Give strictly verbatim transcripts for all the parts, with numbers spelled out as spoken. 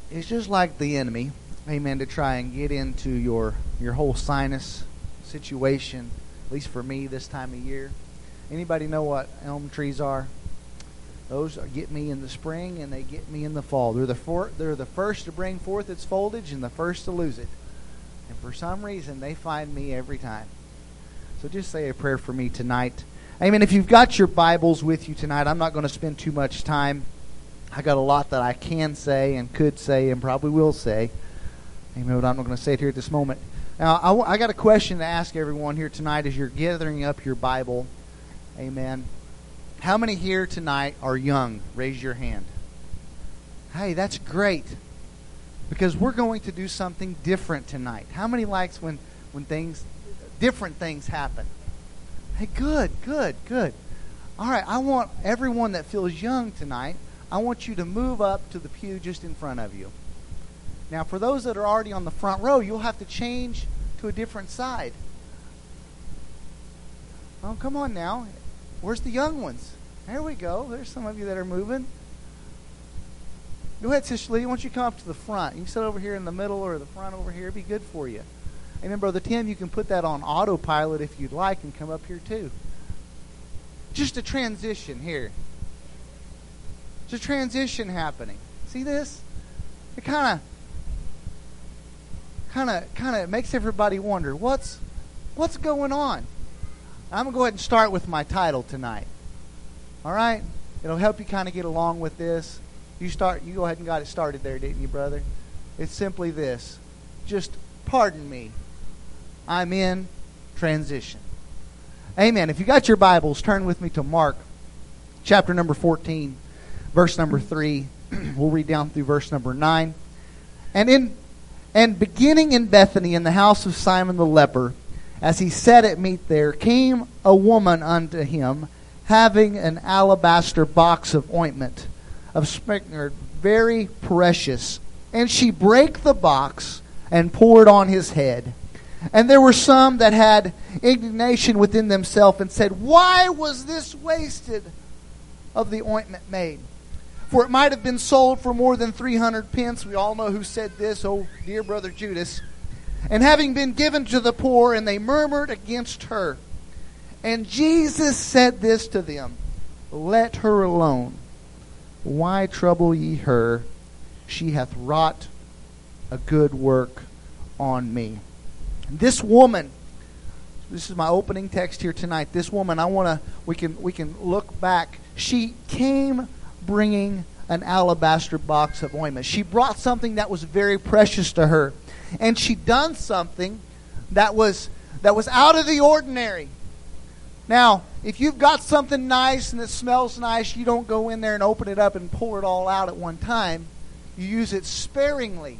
it's just like the enemy, amen, to try and get into your, your whole sinus situation, at least for me this time of year. Anybody know what elm trees are? Those are, get me in the spring and they get me in the fall. They're the for, they're the first to bring forth its foliage and the first to lose it. And for some reason, they find me every time. So just say a prayer for me tonight. Amen. If you've got your Bibles with you tonight, I'm not going to spend too much time. I got a lot that I can say and could say and probably will say. Amen. But I'm not going to say it here at this moment. Now, I, I got a question to ask everyone here tonight as you're gathering up your Bible. Amen. How many here tonight are young? Raise your hand. Hey, that's great. Because we're going to do something different tonight. How many likes when, when things, different things happen? Hey, good, good, good. All right, I want everyone that feels young tonight, I want you to move up to the pew just in front of you. Now, for those that are already on the front row, you'll have to change to a different side. Oh, come on now. Where's the young ones? There we go. There's some of you that are moving. Go ahead, Sister Lee. Why don't you come up to the front? You can sit over here in the middle or the front over here. It'd be good for you. And then, Brother Tim, you can put that on autopilot if you'd like and come up here too. Just a transition here. There's a transition happening. See this? It kind of, kind of, kind of makes everybody wonder what's, what's going on. I'm gonna go ahead and start with my title tonight. All right? It'll help you kind of get along with this. You start. You go ahead and got it started there, didn't you, brother? It's simply this. Just pardon me. I'm in transition. Amen. If you got your Bibles, turn with me to Mark, chapter number fourteen, verse number three. We'll read down through verse number nine. And in and beginning in Bethany, in the house of Simon the leper, as he sat at meat there, came a woman unto him, having an alabaster box of ointment of spikenard, very precious. And she brake the box and poured on his head. And there were some that had indignation within themselves and said, why was this wasted of the ointment made? For it might have been sold for more than three hundred pence. We all know who said this, oh dear brother Judas. And having been given to the poor, and they murmured against her. And Jesus said this to them, let her alone. Why trouble ye her? She hath wrought a good work on me. This woman, this is my opening text here tonight. This woman, I want to, we can we can look back. She came bringing an alabaster box of ointment. She brought something that was very precious to her. And she done something that was that was out of the ordinary. Now, if you've got something nice and it smells nice, you don't go in there and open it up and pour it all out at one time. You use it sparingly.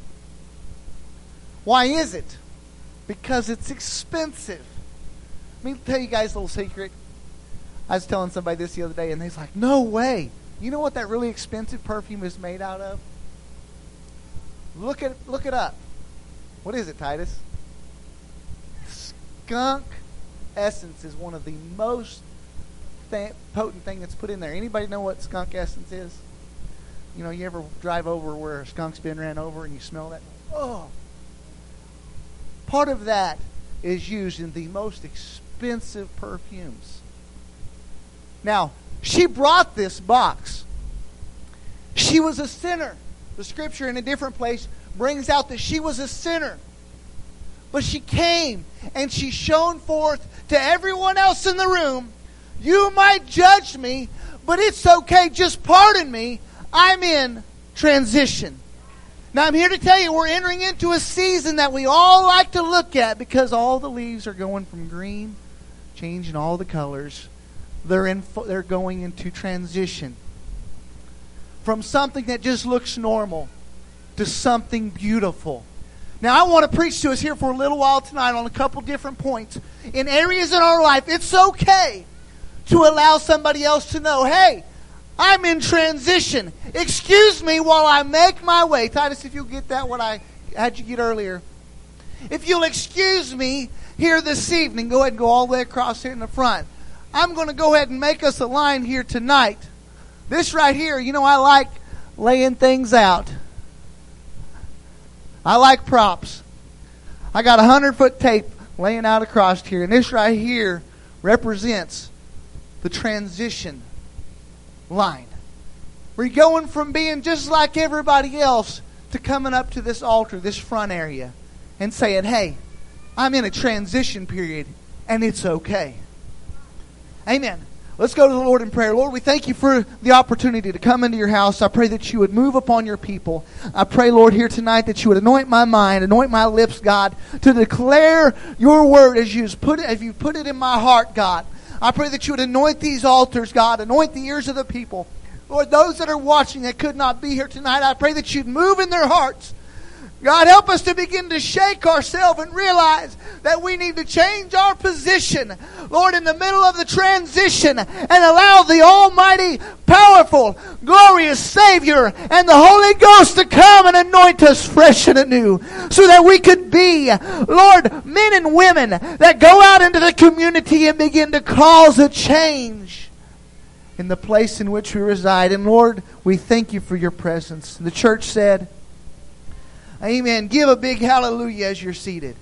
Why is it? Because it's expensive. Let me tell you guys a little secret. I was telling somebody this the other day, and they was like, no way. You know what that really expensive perfume is made out of? Look it, look it up. What is it, Titus? Skunk essence is one of the most th- potent thing that's put in there. Anybody know what skunk essence is? You know, you ever drive over where a skunk's been ran over and you smell that? Oh. Part of that is used in the most expensive perfumes. Now, she brought this box. She was a sinner. The scripture in a different place brings out that she was a sinner. But she came and she shone forth to everyone else in the room. You might judge me, but it's okay. Just pardon me. I'm in transition. Now I'm here to tell you we're entering into a season that we all like to look at because all the leaves are going from green, changing all the colors. They're in. They're going into transition. From something that just looks normal to something beautiful. Now, I want to preach to us here for a little while tonight on a couple different points. In areas in our life, it's okay to allow somebody else to know, hey, I'm in transition. Excuse me while I make my way. Titus, if you'll get that, what I had you get earlier. If you'll excuse me here this evening, go ahead and go all the way across here in the front. I'm going to go ahead and make us a line here tonight. This right here, you know, I like laying things out. I like props. I got a hundred-foot tape laying out across here, and this right here represents the transition line. We're going from being just like everybody else to coming up to this altar, this front area, and saying, hey, I'm in a transition period, and it's okay. Amen. Let's go to the Lord in prayer. Lord, we thank you for the opportunity to come into your house. I pray that you would move upon your people. I pray, Lord, here tonight that you would anoint my mind, anoint my lips, God, to declare your word as you've put it, as you put it in my heart, God. I pray that you would anoint these altars, God, anoint the ears of the people. Lord, those that are watching that could not be here tonight, I pray that you'd move in their hearts. God, help us to begin to shake ourselves and realize that we need to change our position, Lord, in the middle of the transition, and allow the almighty, powerful, glorious Savior and the Holy Ghost to come and anoint us fresh and anew, so that we could be, Lord, men and women that go out into the community and begin to cause a change in the place in which we reside. And Lord, we thank you for your presence. The church said, amen. Give a big hallelujah as you're seated.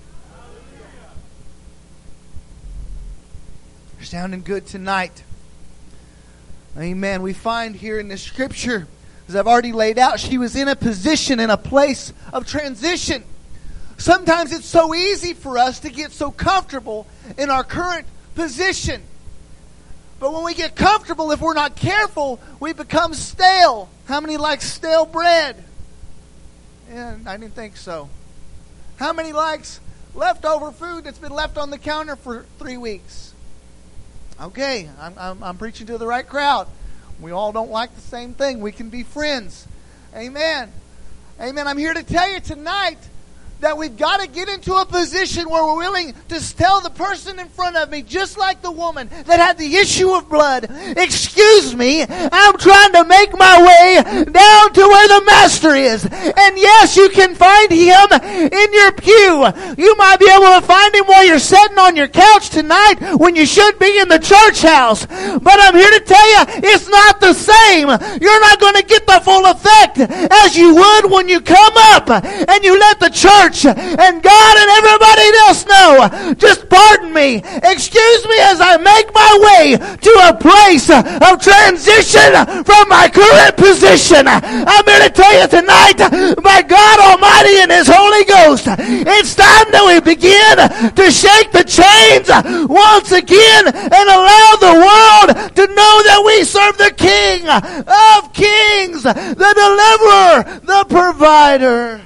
You're sounding good tonight. Amen. We find here in the scripture, as I've already laid out, she was in a position, in a place of transition. Sometimes it's so easy for us to get so comfortable in our current position. But when we get comfortable, if we're not careful, we become stale. How many like stale bread? Yeah, I didn't think so. How many likes leftover food that's been left on the counter for three weeks? Okay, I'm, I'm, I'm preaching to the right crowd. We all don't like the same thing. We can be friends. Amen. Amen. I'm here to tell you tonight that we've got to get into a position where we're willing to tell the person in front of me, just like the woman that had the issue of blood, excuse me, I'm trying to make my way down to where the Master is. And yes, you can find Him in your pew. You might be able to find Him while you're sitting on your couch tonight when you should be in the church house. But I'm here to tell you, it's not the same. You're not going to get the full effect as you would when you come up and you let the church and God and everybody else know. Just pardon me. Excuse me as I make my way to a place of transition from my current position. I'm here to tell you tonight, by God Almighty and His Holy Ghost, it's time that we begin to shake the chains once again and allow the world to know that we serve the King of Kings, the Deliverer, the Provider.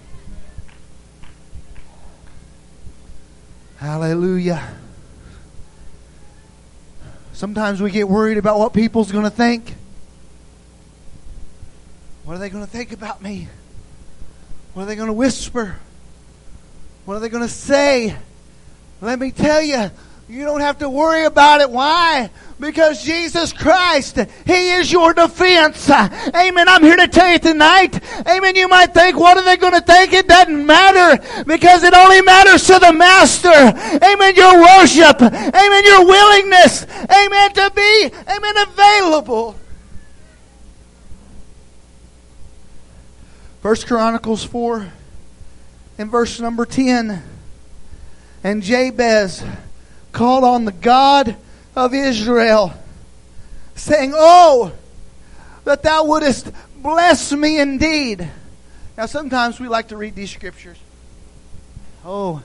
Hallelujah. Sometimes we get worried about what people's going to think. What are they going to think about me? What are they going to whisper? What are they going to say? Let me tell you, you don't have to worry about it. Why? Because Jesus Christ, He is your defense. Amen. I'm here to tell you tonight. Amen. You might think, what are they going to think? It doesn't matter, because it only matters to the Master. Amen. Your worship. Amen. Your willingness. Amen. To be, amen, available. First Chronicles four and verse number ten. And Jabez called on the God of Israel, saying, oh, that thou wouldest bless me indeed. Now sometimes we like to read these scriptures. Oh,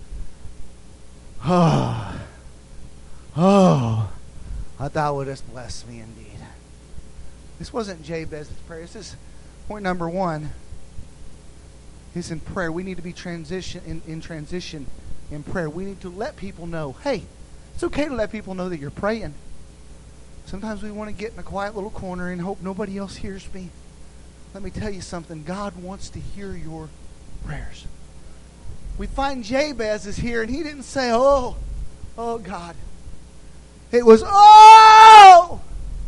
oh, oh, that thou wouldest bless me indeed. This wasn't Jabez's prayer. This is point number one. Is in prayer. We need to be transition in, in transition in prayer. We need to let people know, hey, it's okay to let people know that you're praying. Sometimes we want to get in a quiet little corner and hope nobody else hears me. Let me tell you something. God wants to hear your prayers. We find Jabez is here, and he didn't say, oh, oh God. It was, oh!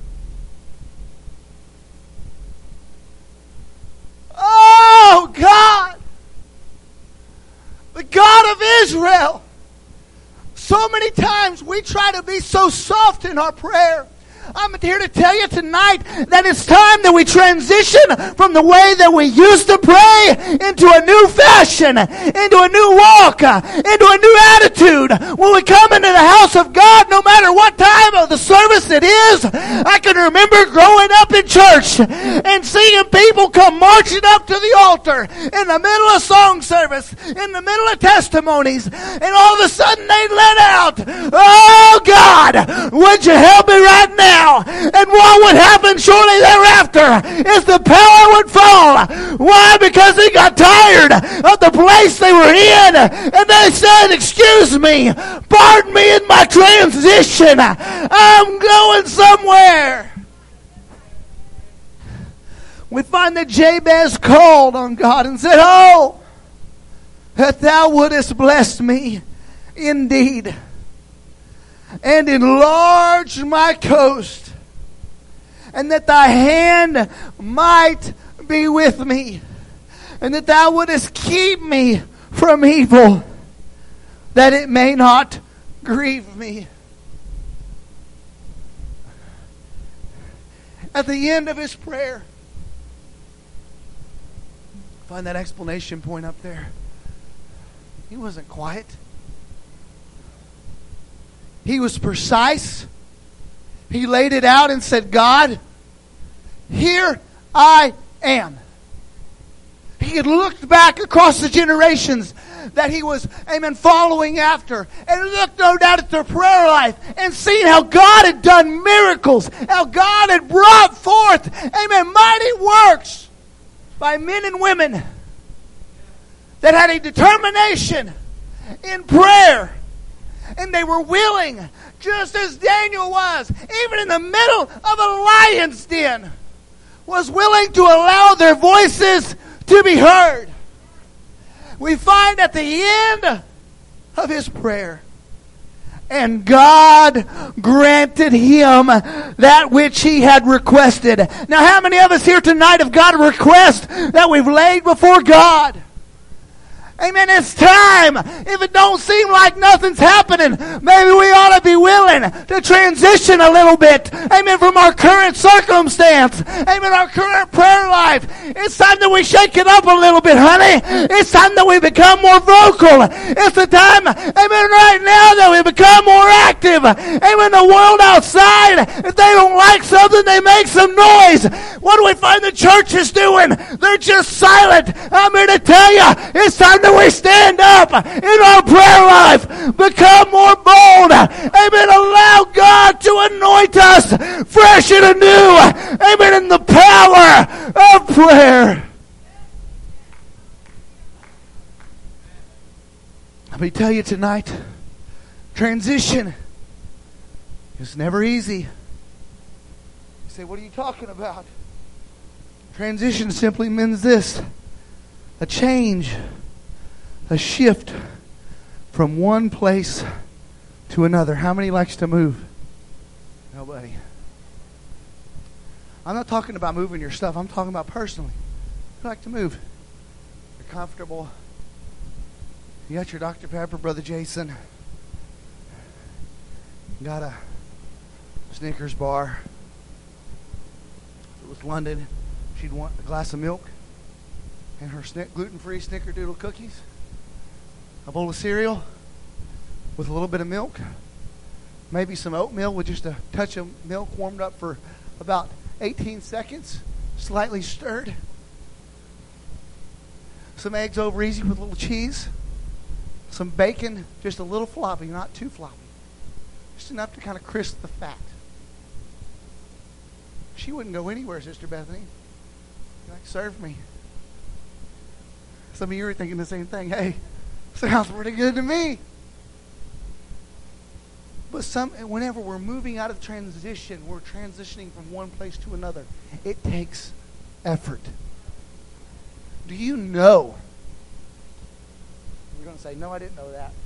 Oh God! The God of Israel. So many times we try to be so soft in our prayer. I'm here to tell you tonight that it's time that we transition from the way that we used to pray into a new fashion, into a new walk, into a new attitude. When we come into the house of God, no matter what time of the service it is, I can remember growing up in church and seeing people come marching up to the altar in the middle of song service, in the middle of testimonies, and all of a sudden they let out, "Oh God, would you help me right now?" And what would happen shortly thereafter is the power would fall. Why? Because they got tired of the place they were in, and they said, "Excuse me, pardon me in my transition. I'm going somewhere." We find that Jabez called on God and said, "Oh, that thou wouldest bless me indeed, and enlarge my coast, and that thy hand might be with me, and that thou wouldest keep me from evil, that it may not grieve me." At the end of his prayer, find that explanation point up there. He wasn't quiet. He was precise. He laid it out and said, "God, here I am." He had looked back across the generations that he was, amen, following after, and looked no doubt at their prayer life and seen how God had done miracles, how God had brought forth, amen, mighty works by men and women that had a determination in prayer. And they were willing, just as Daniel was, even in the middle of a lion's den, was willing to allow their voices to be heard. We find at the end of his prayer, and God granted him that which he had requested. Now, how many of us here tonight have got a request that we've laid before God? Amen. It's time. If it don't seem like nothing's happening, maybe we ought to be willing to transition a little bit. Amen. From our current circumstance. Amen. Our current prayer life. It's time that we shake it up a little bit, honey. It's time that we become more vocal. It's the time, amen, right now that we become more active. Amen. The world outside, if they don't like something, they make some noise. What do we find the church is doing? They're just silent. I'm here to tell you, it's time that we stand up in our prayer life, become more bold, amen, allow God to anoint us fresh and anew, amen, in the power of prayer. Let me tell you tonight, transition is never easy. You say, what are you talking about? Transition simply means this: a change, a shift from one place to another. How many likes to move? Nobody. I'm not talking about moving your stuff. I'm talking about personally. You like to move. You're comfortable. You got your Doctor Pepper, Brother Jason. You got a Snickers bar. If it was London, she'd want a glass of milk and her snick, gluten-free Snickerdoodle cookies. A bowl of cereal with a little bit of milk. Maybe some oatmeal with just a touch of milk warmed up for about eighteen seconds, slightly stirred. Some eggs over easy with a little cheese. Some bacon, just a little floppy, not too floppy. Just enough to kind of crisp the fat. She wouldn't go anywhere, Sister Bethany. Like, serve me. Some of you are thinking the same thing. Hey, sounds pretty good to me. But some, whenever we're moving out of transition, we're transitioning from one place to another. It takes effort. Do you know? You're going to say, no, I didn't know that.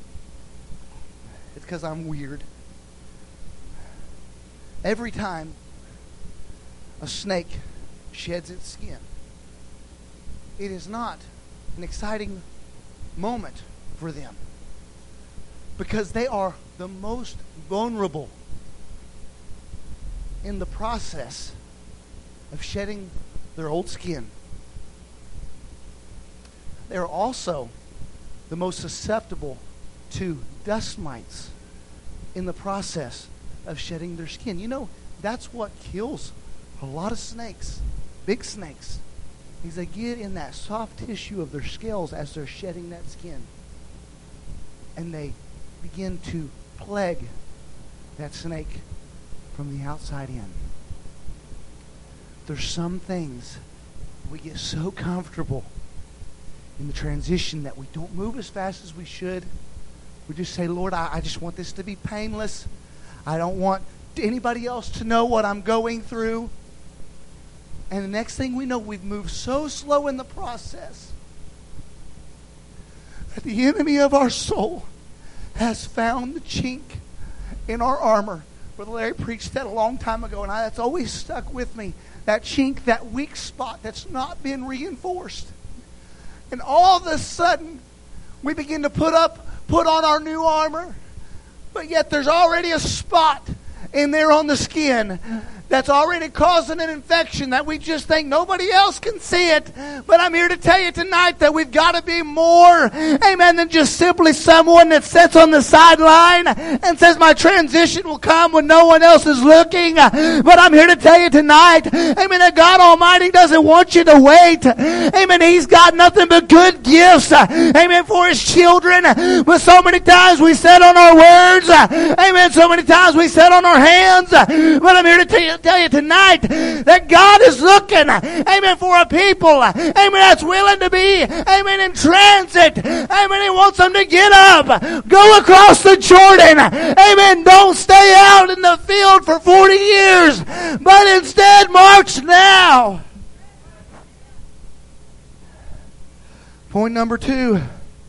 It's because I'm weird. Every time a snake sheds its skin, it is not an exciting moment for them, because they are the most vulnerable. in the process of shedding their old skin, they're also the most susceptible to dust mites in the process of shedding their skin. You know, that's what kills a lot of snakes, big snakes, is they get in that soft tissue of their scales as they're shedding that skin. And they begin to plague that snake from the outside in. There's some things we get so comfortable in the transition that we don't move as fast as we should. We just say, Lord, I, I just want this to be painless. I don't want anybody else to know what I'm going through. And the next thing we know, we've moved so slow in the process that the enemy of our soul has found the chink in our armor. Brother Larry preached that a long time ago, and I, that's always stuck with me. That chink, that weak spot that's not been reinforced. And all of a sudden, we begin to put up, put on our new armor, but yet there's already a spot in there on the skin that's already causing an infection that we just think nobody else can see it. But I'm here to tell you tonight that we've got to be more, amen, than just simply someone that sits on the sideline and says my transition will come when no one else is looking. But I'm here to tell you tonight, amen, that God Almighty doesn't want you to wait. Amen, He's got nothing but good gifts, amen, for His children. But so many times we sit on our words, amen, so many times we sit on our hands. But I'm here to tell you tell you tonight that God is looking, amen, for a people, amen, that's willing to be, amen, in transit. Amen. He wants them to get up, go across the Jordan, amen. Don't stay out in the field for forty years, but instead march now. Point number two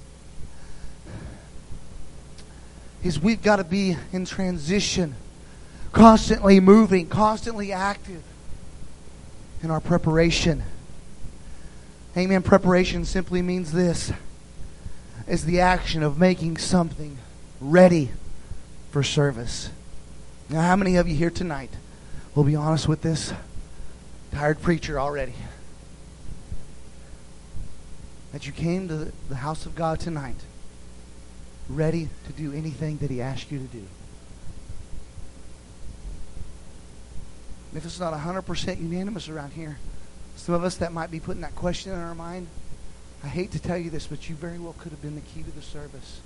is we've got to be in transition. Constantly moving, constantly active in our preparation. Amen. Preparation simply means this. It's the action of making something ready for service. Now, how many of you here tonight will be honest with this? Tired preacher already. That you came to the house of God tonight ready to do anything that He asked you to do. If it's not one hundred percent unanimous around here, some of us that might be putting that question in our mind, I hate to tell you this, but you very well could have been the key to the service.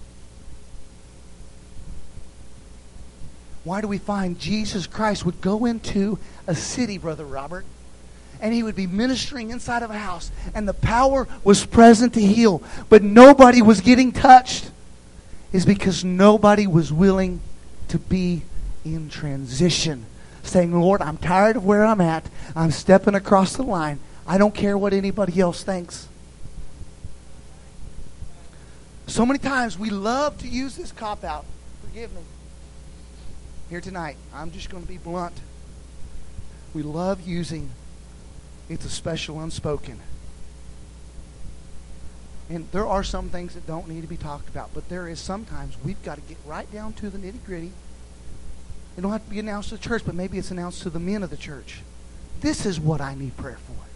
Why do we find Jesus Christ would go into a city, Brother Robert, and He would be ministering inside of a house, and the power was present to heal, but nobody was getting touched? Is because nobody was willing to be in transition. Saying, Lord, I'm tired of where I'm at. I'm stepping across the line. I don't care what anybody else thinks. So many times we love to use this cop-out. Forgive me. Here tonight, I'm just going to be blunt. We love using it's a special unspoken. And there are some things that don't need to be talked about, but there is sometimes we've got to get right down to the nitty-gritty. It don't have to be announced to the church, but maybe it's announced to the men of the church. This is what I need prayer for.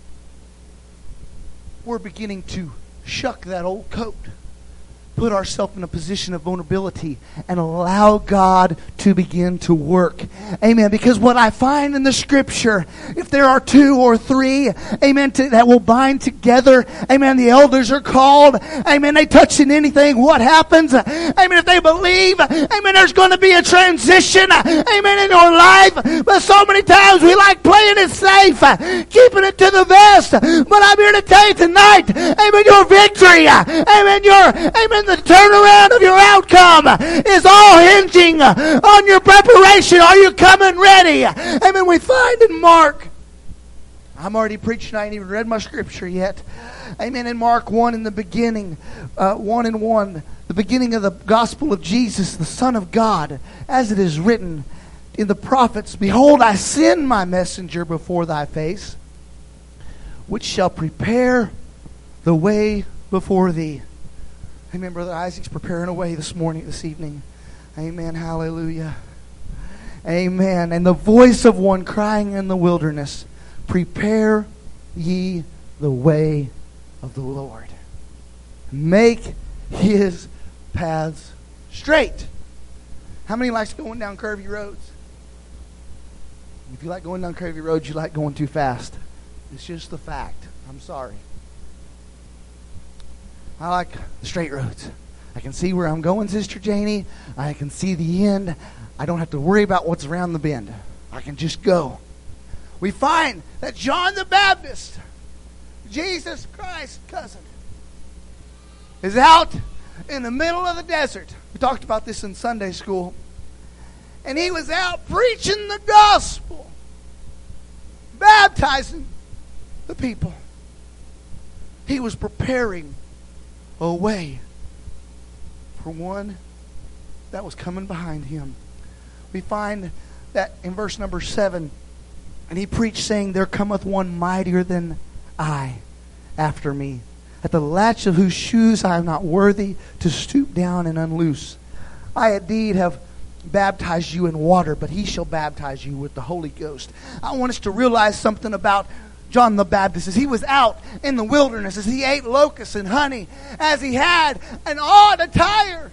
We're beginning to shuck that old coat, put ourselves in a position of vulnerability, and allow God to begin to work. Amen. Because what I find in the Scripture, if there are two or three, amen, to, that will bind together, amen, the elders are called, amen, they touch in anything, what happens? Amen, if they believe, amen, there's going to be a transition, amen, in your life. But so many times we like playing it safe, keeping it to the vest. But I'm here to tell you tonight, amen, your victory, amen, your, amen, the turnaround of your outcome is all hinging on your preparation. Are you coming ready? Amen. We find in Mark, I'm already preaching, I ain't even read my scripture yet. Amen. In Mark one, in the beginning, uh, one and one, the beginning of the gospel of Jesus, the Son of God, as it is written in the prophets, behold, I send my messenger before thy face, which shall prepare the way before thee. Amen. Brother Isaac's preparing a way this morning, this evening. Amen. Hallelujah. Amen. And the voice of one crying in the wilderness, prepare ye the way of the Lord. Make his paths straight. How many likes going down curvy roads? If you like going down curvy roads, you like going too fast. It's just the fact. I'm sorry. I like the straight roads. I can see where I'm going, Sister Janie. I can see the end. I don't have to worry about what's around the bend. I can just go. We find that John the Baptist, Jesus Christ's cousin, is out in the middle of the desert. We talked about this in Sunday school. And he was out preaching the gospel, baptizing the people. He was preparing a way for one that was coming behind him. We find that in verse number seven, and he preached, saying, there cometh one mightier than I after me, at the latch of whose shoes I am not worthy to stoop down and unloose. I indeed have baptized you in water, but he shall baptize you with the Holy Ghost. I want us to realize something about John the Baptist. As he was out in the wilderness, as he ate locusts and honey, as he had an odd attire.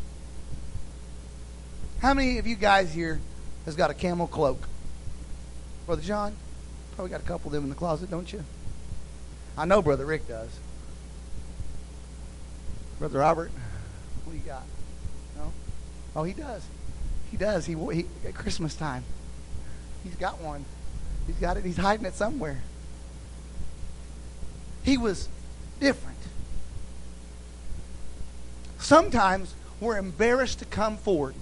How many of you guys here has got a camel cloak? Brother John? Probably got a couple of them in the closet, don't you? I know Brother Rick does. Brother Robert, what do you got? No? Oh, he does. He does. He, he at Christmas time. He's got one. He's got it. He's hiding it somewhere. He was different. Sometimes we're embarrassed to come forward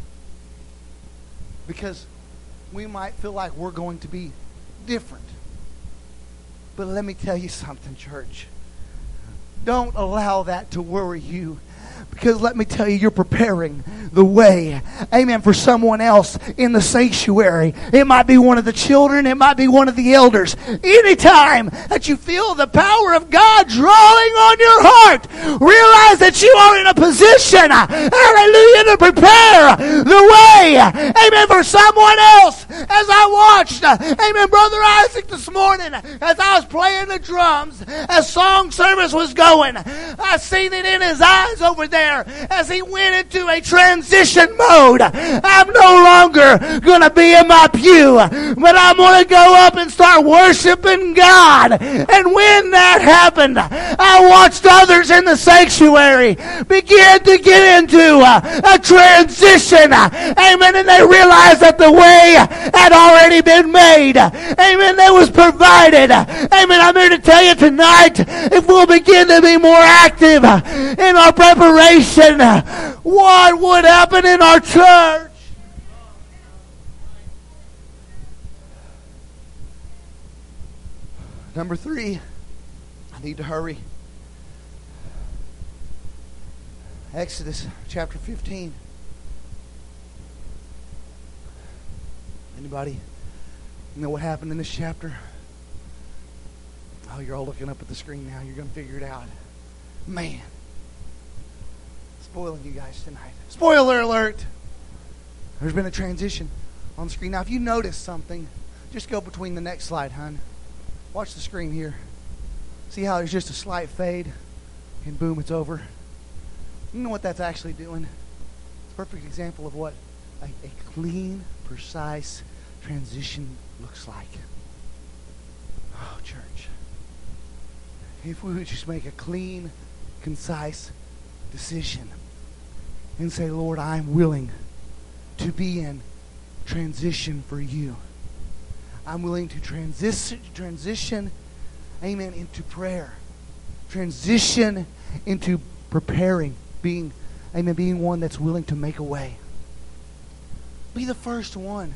because we might feel like we're going to be different. But let me tell you something, church. Don't allow that to worry you. Because let me tell you, you're preparing the way, amen, for someone else in the sanctuary. It might be one of the children. It might be one of the elders. Anytime that you feel the power of God drawing on your heart, realize that you are in a position, hallelujah, to prepare the way, amen, for someone else. As I watched, amen, Brother Isaac this morning, as I was playing the drums, as song service was going, I seen it in his eyes over there as he went into a transition mode. I'm no longer going to be in my pew, but I'm going to go up and start worshiping God. And when that happened, I watched others in the sanctuary begin to get into a, a transition. Amen. And they realized that the way had already been made. Amen. That was provided. Amen. I'm here to tell you tonight, if we'll begin to be more active in our preparation, what would happen in our church? Number three, I need to hurry. Exodus chapter fifteen. Anybody know what happened in this chapter? Oh, you're all looking up at the screen now. You're going to figure it out. Man. Spoiling you guys tonight. Spoiler alert! There's been a transition on the screen. Now, if you notice something, just go between the next slide, hon. Watch the screen here. See how there's just a slight fade, and boom, it's over. You know what that's actually doing? It's a perfect example of what a, a clean, precise transition looks like. Oh, church. If we would just make a clean, concise decision and say, Lord, I'm willing to be in transition for you. I'm willing to transition, transition, amen, into prayer. Transition into preparing, being, amen, being one that's willing to make a way. Be the first one.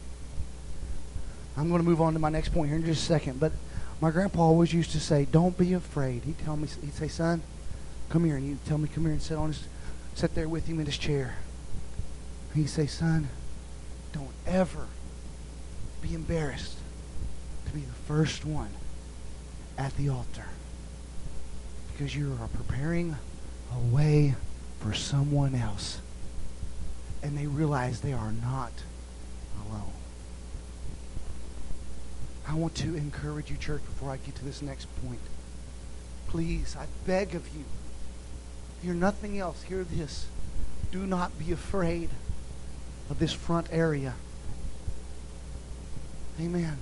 I'm going to move on to my next point here in just a second, but my grandpa always used to say, don't be afraid. He'd tell me, he'd say, son, come here, and he'd tell me, come here and sit on his, sit there with him in his chair. And he'd say, son, don't ever be embarrassed to be the first one at the altar, because you are preparing a way for someone else, and they realize they are not alone. I want to encourage you, church, before I get to this next point. Please, I beg of you, hear nothing else, hear this. Do not be afraid of this front area. Amen.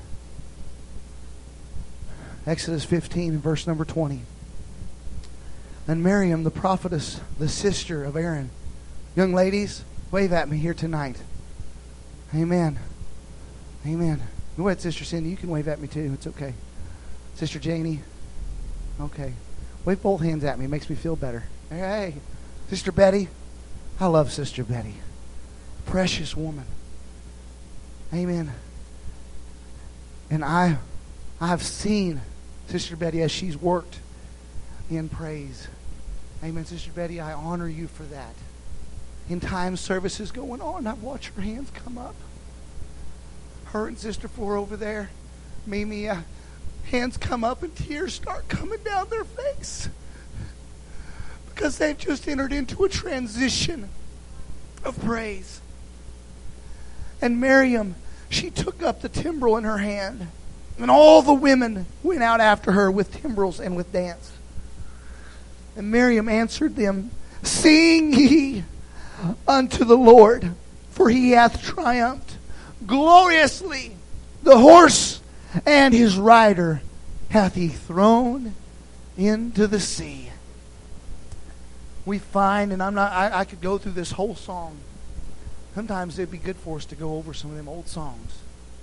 Exodus fifteen, verse number twenty. And Miriam, the prophetess, the sister of Aaron. Young ladies, wave at me here tonight. Amen. Amen. Go ahead, Sister Cindy. You can wave at me too. It's okay. Sister Janie. Okay. Wave both hands at me. It makes me feel better. Hey. Sister Betty. I love Sister Betty. Precious woman. Amen. And I, I have seen Sister Betty as she's worked in praise. Amen. Sister Betty, I honor you for that. In time services going on, I've watched her hands come up. Her and Sister Four over there, Mimi, uh, hands come up and tears start coming down their face. Because they've just entered into a transition of praise. And Miriam, she took up the timbrel in her hand. And all the women went out after her with timbrels and with dance. And Miriam answered them, Sing ye unto the Lord, for he hath triumphed gloriously. The horse and his rider hath he thrown into the sea. We find, and I'm not, I, I could go through this whole song. Sometimes it'd be good for us to go over some of them old songs.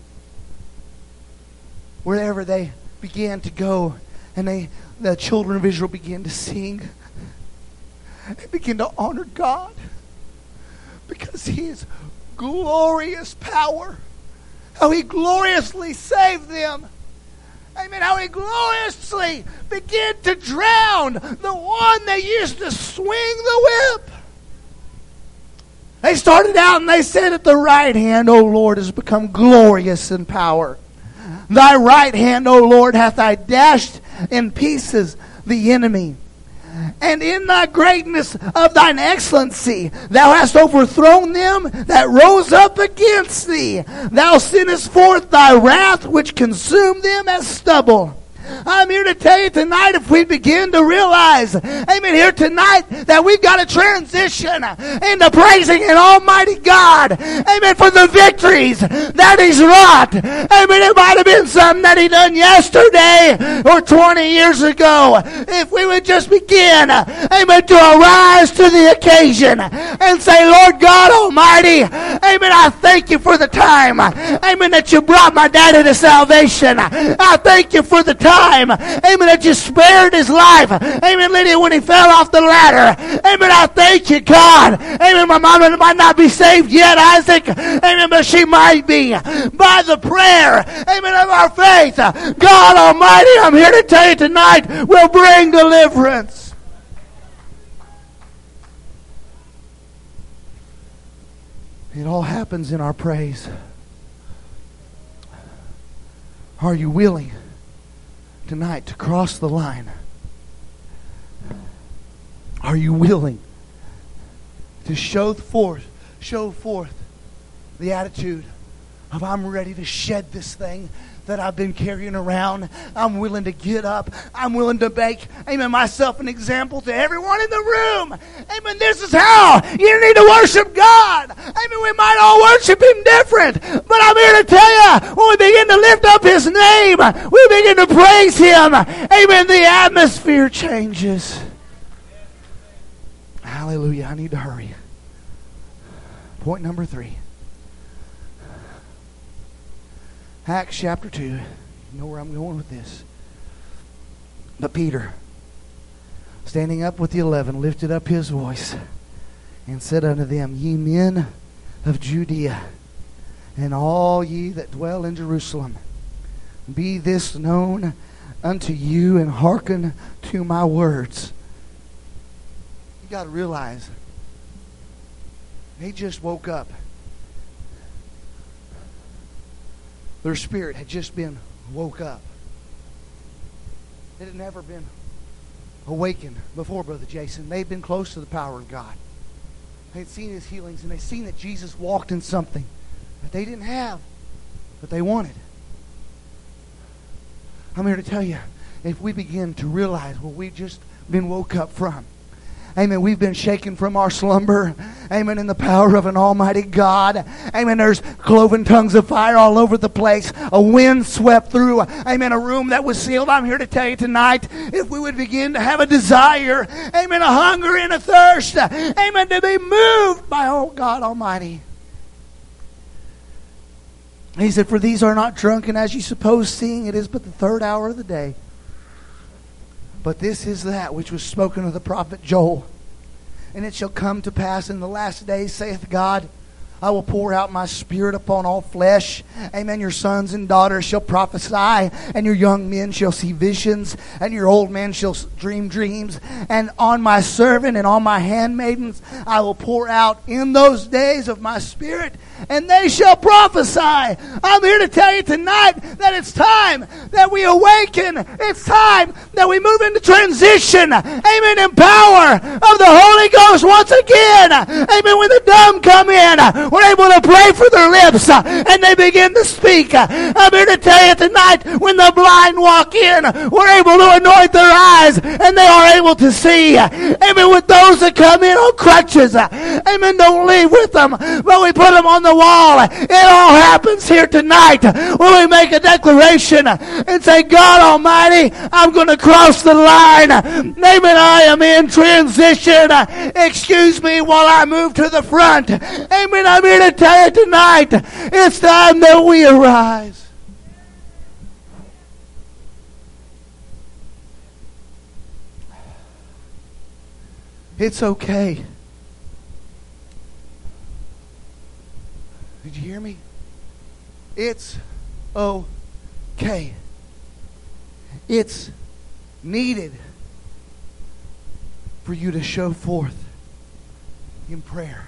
Wherever they began to go, and they, the children of Israel began to sing, they began to honor God, because He is glorious power. How He gloriously saved them. Amen. How He gloriously began to drown the one that used to swing the whip. They started out and they said, At the right hand, O Lord, has become glorious in power. Thy right hand, O Lord, hath Thou dashed in pieces the enemy. And in thy greatness of thine excellency, thou hast overthrown them that rose up against thee. Thou sentest forth thy wrath, which consumed them as stubble. I'm here to tell you tonight, if we begin to realize, amen, here tonight, that we've got to transition into praising an almighty God, amen, for the victories that He's wrought. Amen, it might have been something that He done yesterday or twenty years ago. If we would just begin, amen, to arise to the occasion and say, Lord God Almighty, amen, I thank you for the time, amen, that you brought my daddy to salvation. I thank you for the time, amen, that you spared his life. Amen, Lydia, when he fell off the ladder. Amen, I thank you, God. Amen, my mama might not be saved yet, Isaac. Amen, but she might be. By the prayer, amen, of our faith, God Almighty, I'm here to tell you tonight, will bring deliverance. It all happens in our praise. Are you willing tonight to cross the line? Are you willing to show forth, show forth the attitude of I'm ready to shed this thing that I've been carrying around. I'm willing to get up. I'm willing to make, amen, myself an example to everyone in the room. Amen, this is how you need to worship God. Amen, we might all worship Him different, but I'm here to tell you, when we begin to lift up His name, we begin to praise Him. Amen, the atmosphere changes. Hallelujah, I need to hurry. Point number three. Acts chapter two. You know where I'm going with this. But Peter, standing up with the eleven, lifted up his voice and said unto them, Ye men of Judea, and all ye that dwell in Jerusalem, be this known unto you, and hearken to my words. You got to realize, they just woke up. Their spirit had just been woke up. It had never been awakened before, Brother Jason. They'd been close to the power of God. They'd seen His healings, and they'd seen that Jesus walked in something that they didn't have, but they wanted. I'm here to tell you, if we begin to realize what we've just been woke up from, amen, we've been shaken from our slumber, amen, in the power of an almighty God, amen, there's cloven tongues of fire all over the place, a wind swept through, amen, a room that was sealed. I'm here to tell you tonight, if we would begin to have a desire, amen, a hunger and a thirst, amen, to be moved by, oh God Almighty. He said, for these are not drunken as you suppose, seeing it is but the third hour of the day. But this is that which was spoken of the prophet Joel. And it shall come to pass in the last days, saith God, I will pour out my Spirit upon all flesh. Amen. Your sons and daughters shall prophesy, and your young men shall see visions, and your old men shall dream dreams. And on my servant and on my handmaidens I will pour out in those days of my Spirit, and they shall prophesy. I'm here to tell you tonight that it's time that we awaken. It's time that we move into transition. Amen. In power of the Holy Ghost once again. Amen. When the dumb come in, we're able to pray for their lips, and they begin to speak. I'm here to tell you tonight, when the blind walk in, we're able to anoint their eyes, and they are able to see. Amen. With those that come in on crutches, amen, don't leave with them, but we put them on the wall. It all happens here tonight when we make a declaration and say, God Almighty, I'm going to cross the line. Amen. I am in transition. Excuse me while I move to the front. Amen. I'm here to tell you tonight, it's time that we arise. It's okay. Did you hear me? It's okay. It's needed for you to show forth in prayer.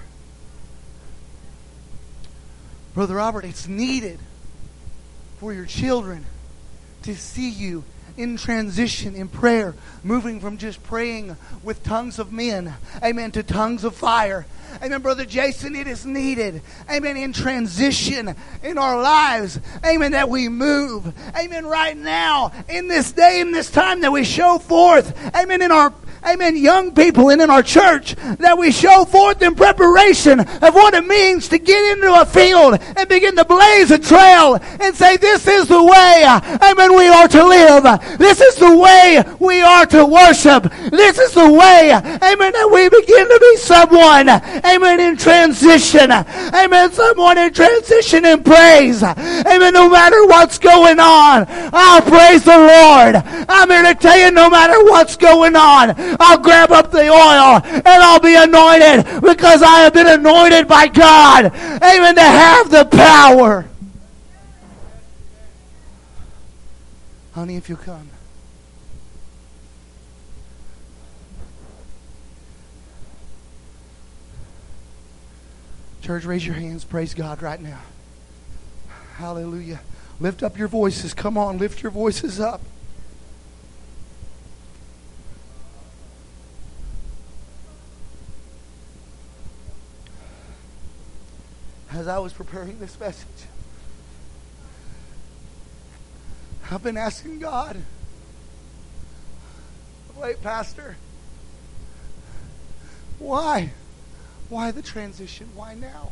Brother Robert, it's needed for your children to see you in transition in prayer, moving from just praying with tongues of men, amen, to tongues of fire. Amen, Brother Jason, it is needed, amen, in transition in our lives, amen, that we move, amen, right now, in this day, in this time, that we show forth, amen, in our amen, young people and in our church, that we show forth in preparation of what it means to get into a field and begin to blaze a trail and say, this is the way, amen, we are to live. This is the way we are to worship. This is the way, amen, that we begin to be someone, amen, in transition. Amen, someone in transition in praise. Amen, no matter what's going on, I'll praise the Lord. I'm here to tell you, no matter what's going on, I'll grab up the oil and I'll be anointed, because I have been anointed by God. Amen. To have the power. Honey, if you come. Church, raise your hands. Praise God right now. Hallelujah. Lift up your voices. Come on, lift your voices up. As I was preparing this message, I've been asking God, wait, Pastor, why? Why the transition? Why now?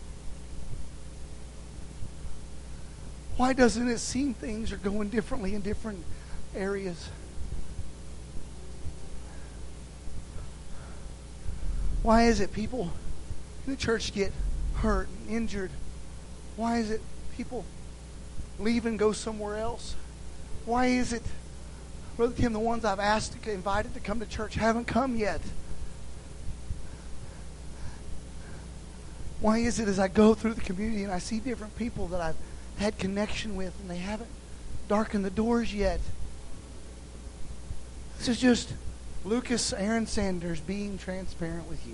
Why doesn't it seem things are going differently in different areas? Why is it people in the church get hurt and injured? Why is it people leave and go somewhere else? Why is it, Brother Tim, the ones I've asked to invited to come to church haven't come yet? Why is it as I go through the community and I see different people that I've had connection with and they haven't darkened the doors yet? This is just Lucas Aaron Sanders being transparent with you.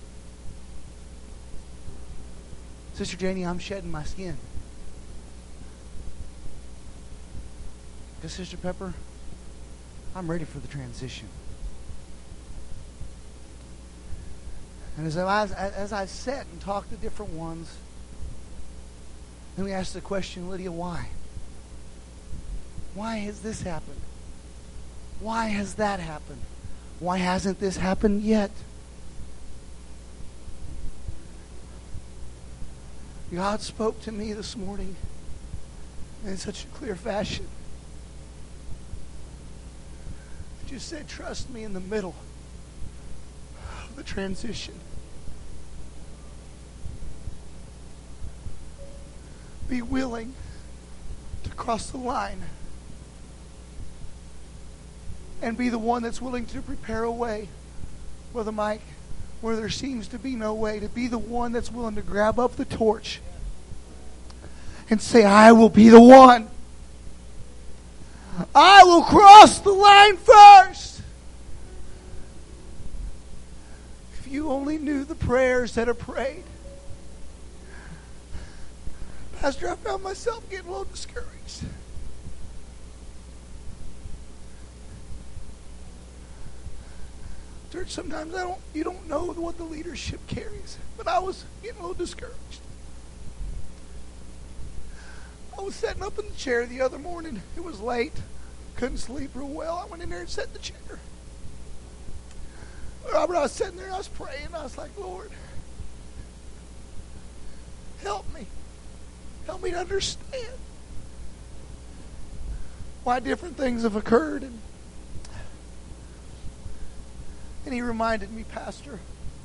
Sister Janie, I'm shedding my skin. Because Sister Pepper, I'm ready for the transition. And as I, as I sat and talked to different ones, And we ask the question, Lydia, why? Why has this happened? Why has that happened? Why hasn't this happened yet? God spoke to me this morning in such a clear fashion. He just said, trust me in the middle of the transition. Be willing to cross the line and be the one that's willing to prepare a way, Brother Mike, where there seems to be no way, to be the one that's willing to grab up the torch and say, I will be the one. I will cross the line first. If you only knew the prayers that are prayed. Pastor, I found myself getting a little discouraged. Church, sometimes I don't you don't know what the leadership carries. But I was getting a little discouraged. I was sitting up in the chair the other morning. It was late. Couldn't sleep real well. I went in there and sat in the chair. Robert, I was sitting there, I was praying. I was like, Lord, help me. Help me to understand why different things have occurred. And, and he reminded me, Pastor,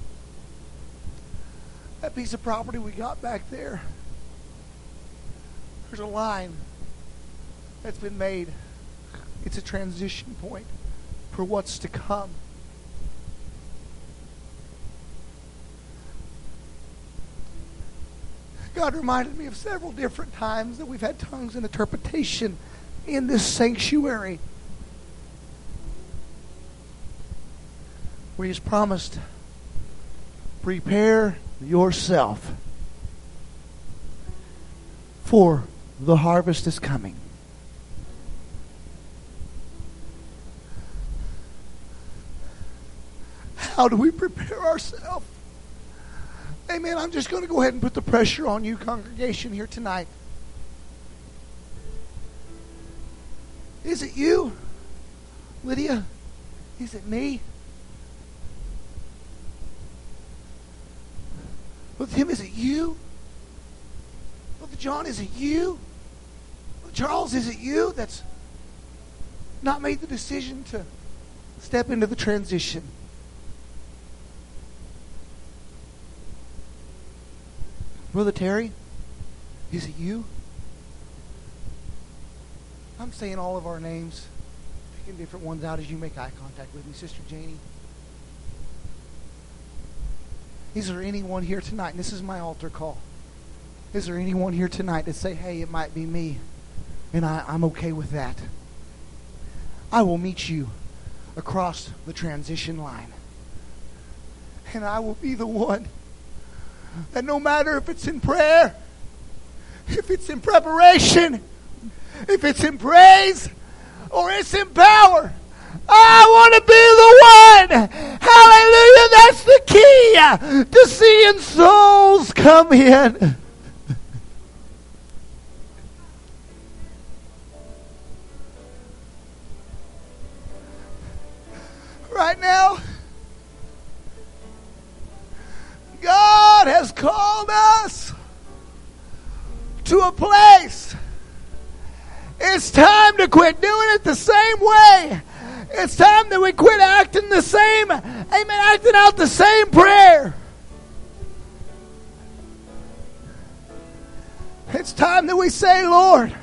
that piece of property we got back there, there's a line that's been made. It's a transition point for what's to come. God reminded me of several different times that we've had tongues and interpretation in this sanctuary, where He's promised, prepare yourself, for the harvest is coming. How do we prepare ourselves? Amen. I'm just going to go ahead and put the pressure on you, congregation, here tonight. Is it you, Lydia? Is it me? With him, is it you? Brother John, is it you? Brother Charles, is it you that's not made the decision to step into the transition? Brother Terry, is it you? I'm saying all of our names, picking different ones out as you make eye contact with me. Sister Janie. Is there anyone here tonight, and this is my altar call, is there anyone here tonight that say, hey, it might be me, and I, I'm okay with that? I will meet you across the transition line. And I will be the one that no matter if it's in prayer, if it's in preparation, if it's in praise, or it's in power, I want to be the one. Hallelujah. That's the key to seeing souls come in. Right now, God has called us to a place. It's time to quit doing it the same way. It's time that we quit acting the same, amen, acting out the same prayer. It's time that we say, Lord,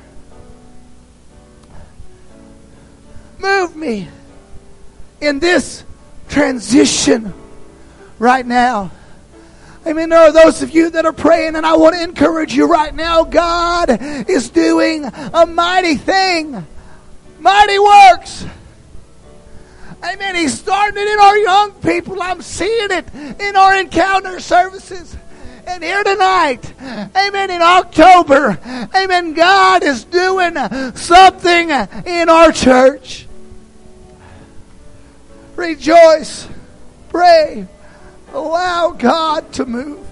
move me in this transition right now. Amen. There are those of you that are praying, and I want to encourage you right now. God is doing a mighty thing. Mighty works. Amen. He's starting it in our young people. I'm seeing it in our encounter services. And here tonight, amen, in October, amen, God is doing something in our church. Rejoice. Pray. Allow God to move.